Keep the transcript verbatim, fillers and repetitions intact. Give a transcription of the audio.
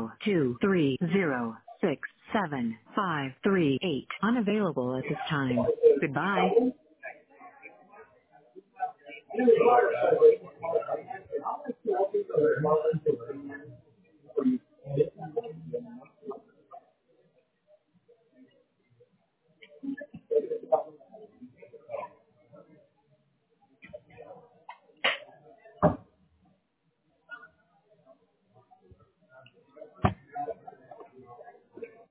zero two three zero six seven five three eight unavailable at this time. Goodbye.